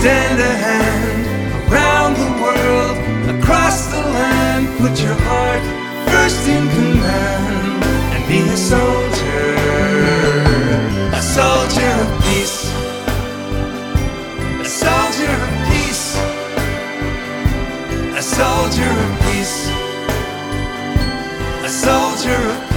Extend a hand around the world, across the land. Put your heart first in command and be a soldier of peace, a soldier of peace, a soldier of peace, a soldier of peace.